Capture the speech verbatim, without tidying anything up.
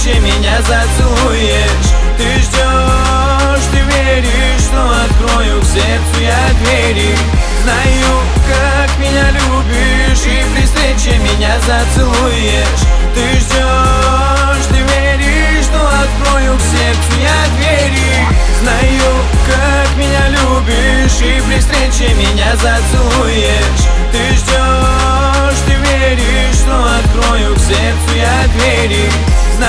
встрече меня зацелуешь. Ты ждешь, ты веришь, что открою к сердцу я двери. Знаю, как меня любишь, и при встрече меня зацелуешь. Ты ждешь, ты веришь, что открою к сердцу я двери. Знаю, как меня любишь, и при встрече меня зацелуешь. Ты ждешь, ты веришь, что открою к сердцу я двери.